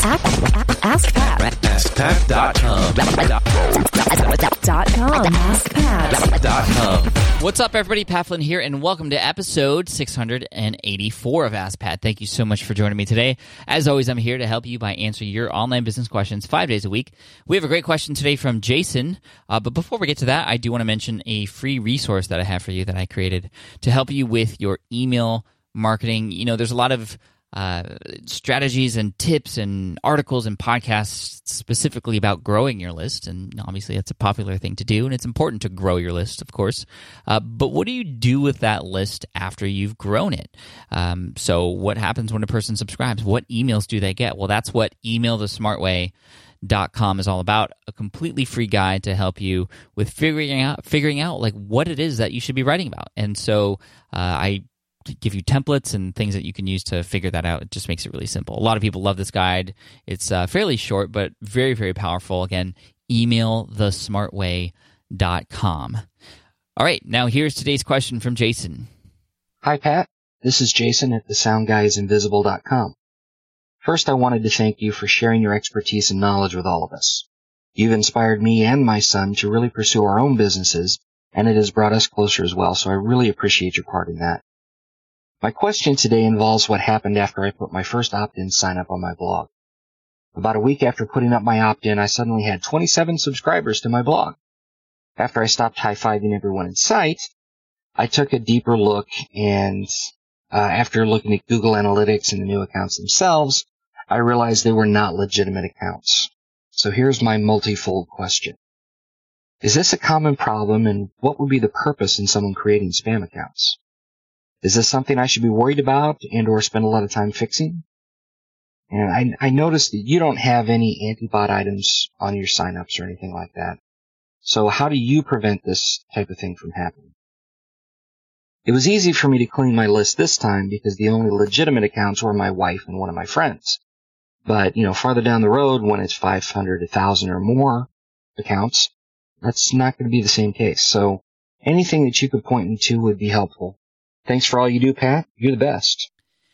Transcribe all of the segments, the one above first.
AskPat.com. AskPat.com. What's up, everybody? Pat Flynn here, and welcome to episode 684 of Ask Pat. Thank you so much for joining me today. As always, I'm here to help you by answering your online business questions 5 days a week. We have a great question today from Jason, but before we get to that, I do want to mention a free resource that I have for you that I created to help you with your email marketing. You know, there's a lot of strategies and tips and articles and podcasts specifically about growing your list. And obviously that's a popular thing to do, and it's important to grow your list, of course. But what do you do with that list after you've grown it? So what happens when a person subscribes? What emails do they get? Well, that's what emailthesmartway.com is all about, a completely free guide to help you with figuring out like what it is that you should be writing about. And so I give you templates and things that you can use to figure that out. It just makes it really simple. A lot of people love this guide. It's fairly short, but very, very powerful. Again, emailthesmartway.com. All right, now here's today's question from Jason. Hi, Pat. This is Jason at thesoundguysinvisible.com. First, I wanted to thank you for sharing your expertise and knowledge with all of us. You've inspired me and my son to really pursue our own businesses, and it has brought us closer as well, so I really appreciate your part in that. My question today involves what happened after I put my first opt-in sign up on my blog. About a week after putting up my opt-in, I suddenly had 27 subscribers to my blog. After I stopped high-fiving everyone in sight, I took a deeper look, and after looking at Google Analytics and the new accounts themselves, I realized they were not legitimate accounts. So here's my multifold question. Is this a common problem, and what would be the purpose in someone creating spam accounts? Is this something I should be worried about and or spend a lot of time fixing? And I noticed that you don't have any anti-bot items on your signups or anything like that. So how do you prevent this type of thing from happening? It was easy for me to clean my list this time because the only legitimate accounts were my wife and one of my friends. But, farther down the road, when it's 500, 1,000 or more accounts, that's not going to be the same case. So anything that you could point me to would be helpful. Thanks for all you do, Pat. You're the best.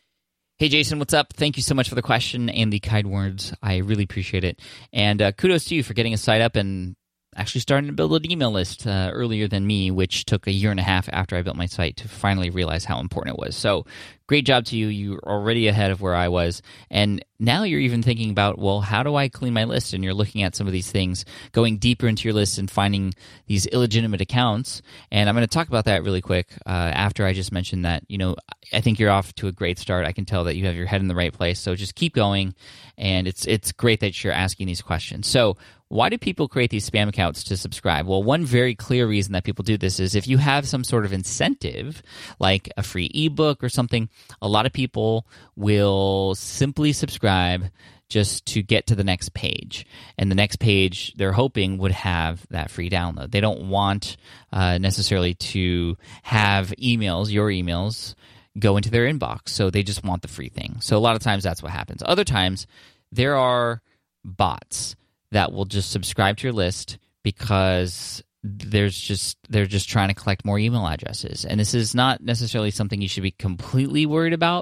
Hey, Jason, what's up? Thank you so much for the question and the kind words. I really appreciate it. And kudos to you for getting a site up and actually starting to build an email list earlier than me, which took a year and a half after I built my site to finally realize how important it was. So great job to you. You're already ahead of where I was. And now you're even thinking about, well, how do I clean my list? And you're looking at some of these things, going deeper into your list and finding these illegitimate accounts. And I'm going to talk about that really quick after I just mentioned that, I think you're off to a great start. I can tell that you have your head in the right place. So just keep going. And it's great that you're asking these questions. So why do people create these spam accounts to subscribe? Well, one very clear reason that people do this is if you have some sort of incentive, like a free ebook or something, a lot of people will simply subscribe just to get to the next page. And the next page they're hoping would have that free download. They don't want necessarily to have your emails, go into their inbox. So they just want the free thing. So a lot of times that's what happens. Other times there are bots that will just subscribe to your list because they're just trying to collect more email addresses. And this is not necessarily something you should be completely worried about,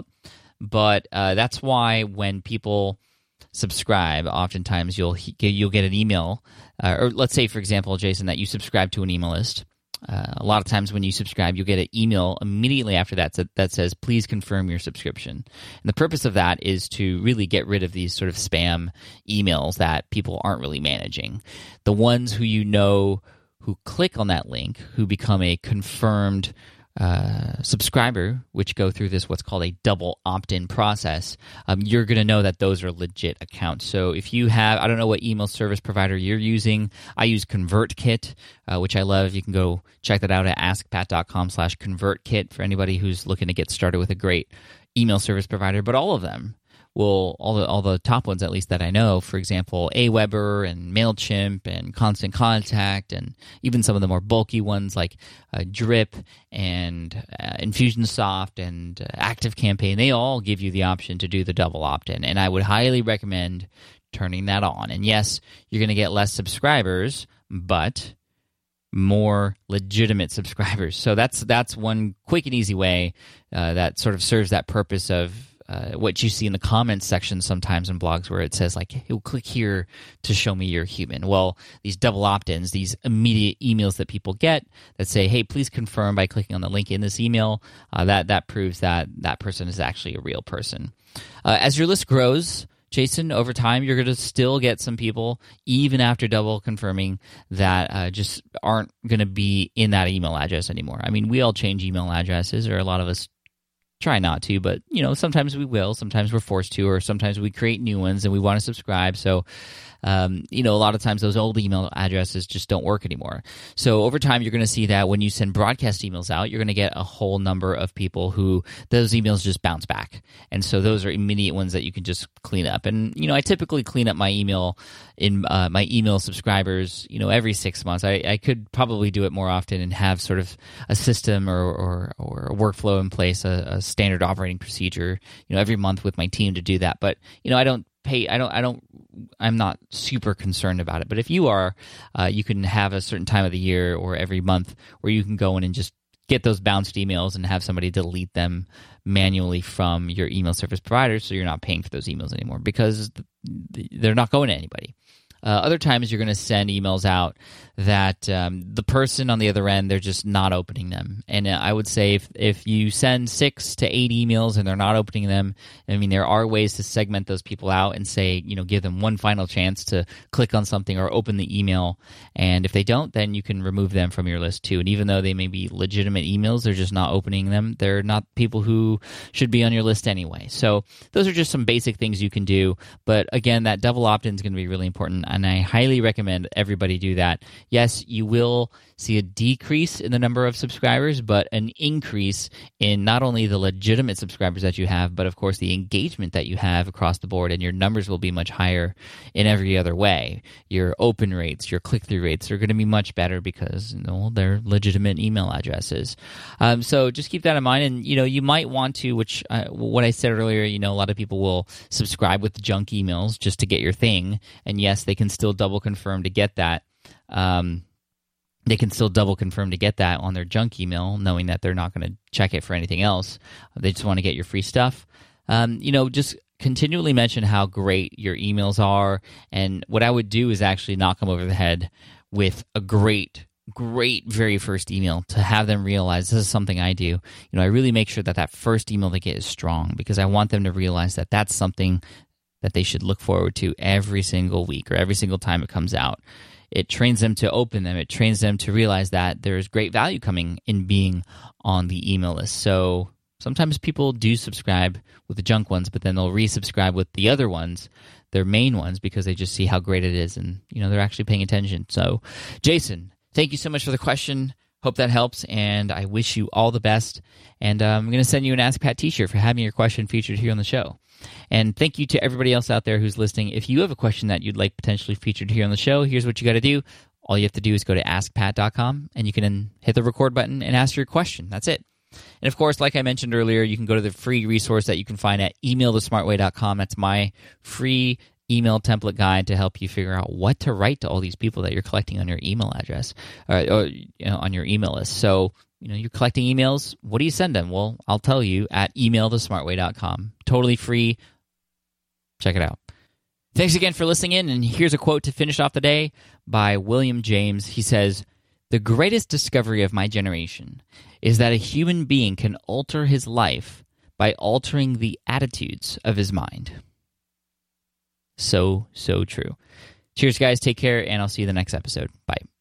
but that's why when people subscribe, oftentimes you'll get an email, or let's say, for example, Jason, that you subscribe to an email list. A lot of times when you subscribe, you'll get an email immediately after that says, please confirm your subscription. And the purpose of that is to really get rid of these sort of spam emails that people aren't really managing. The ones who click on that link, who become a confirmed subscriber, which go through this what's called a double opt-in process, you're going to know that those are legit accounts. So if you have, I don't know what email service provider you're using. I use ConvertKit, which I love. You can go check that out at askpat.com/ConvertKit for anybody who's looking to get started with a great email service provider. But all of them all the top ones, at least that I know, for example, Aweber and MailChimp and Constant Contact, and even some of the more bulky ones like Drip and Infusionsoft and ActiveCampaign, they all give you the option to do the double opt-in. And I would highly recommend turning that on. And yes, you're going to get less subscribers, but more legitimate subscribers. So that's one quick and easy way that sort of serves that purpose of what you see in the comments section sometimes in blogs where it says like, hey, click here to show me you're human. Well, these double opt-ins, these immediate emails that people get that say, hey, please confirm by clicking on the link in this email, that proves that that person is actually a real person. As your list grows, Jason, over time, you're going to still get some people, even after double confirming, that just aren't going to be in that email address anymore. I mean, we all change email addresses, or a lot of us try not to, but sometimes we will, sometimes we're forced to, or sometimes we create new ones and we want to subscribe. So, a lot of times those old email addresses just don't work anymore. So over time, you're going to see that when you send broadcast emails out, you're going to get a whole number of people who those emails just bounce back. And so those are immediate ones that you can just clean up. And, I typically clean up my email in my email subscribers, every 6 months. I could probably do it more often and have sort of a system or a workflow in place, a standard operating procedure, every month with my team to do that. But, I'm not super concerned about it. But if you are, you can have a certain time of the year or every month where you can go in and just get those bounced emails and have somebody delete them manually from your email service provider, so you're not paying for those emails anymore because they're not going to anybody. Other times you're going to send emails out that the person on the other end, they're just not opening them. And I would say if you send 6 to 8 emails and they're not opening them, I mean, there are ways to segment those people out and say, give them one final chance to click on something or open the email. And if they don't, then you can remove them from your list too. And even though they may be legitimate emails, they're just not opening them. They're not people who should be on your list anyway. So those are just some basic things you can do. But again, that double opt-in is going to be really important. And I highly recommend everybody do that. Yes, you will see a decrease in the number of subscribers, but an increase in not only the legitimate subscribers that you have, but of course the engagement that you have across the board, and your numbers will be much higher in every other way. Your open rates, your click-through rates are going to be much better because they're legitimate email addresses. So just keep that in mind, and you might want to, which what I said earlier, a lot of people will subscribe with junk emails just to get your thing, and yes, they can still double confirm to get that. They can still double confirm to get that on their junk email, knowing that they're not going to check it for anything else. They just want to get your free stuff. Just continually mention how great your emails are. And what I would do is actually knock them over the head with a great very first email to have them realize this is something I do. I really make sure that first email they get is strong because I want them to realize that that's something that they should look forward to every single week or every single time it comes out. It trains them to open them. It trains them to realize that there's great value coming in being on the email list. So sometimes people do subscribe with the junk ones, but then they'll resubscribe with the other ones, their main ones, because they just see how great it is and they're actually paying attention. So Jason, thank you so much for the question. Hope that helps, and I wish you all the best. And I'm going to send you an Ask Pat t-shirt for having your question featured here on the show. And thank you to everybody else out there who's listening. If you have a question that you'd like potentially featured here on the show, here's what you got to do. All you have to do is go to askpat.com, and you can then hit the record button and ask your question. That's it. And of course, like I mentioned earlier, you can go to the free resource that you can find at emailthesmartway.com. That's my free email template guide to help you figure out what to write to all these people that you're collecting on your email address or on your email list. So, you're collecting emails. What do you send them? Well, I'll tell you at emailthesmartway.com. Totally free. Check it out. Thanks again for listening in. And here's a quote to finish off the day by William James. He says, "The greatest discovery of my generation is that a human being can alter his life by altering the attitudes of his mind." So true. Cheers, guys. Take care, and I'll see you in the next episode. Bye.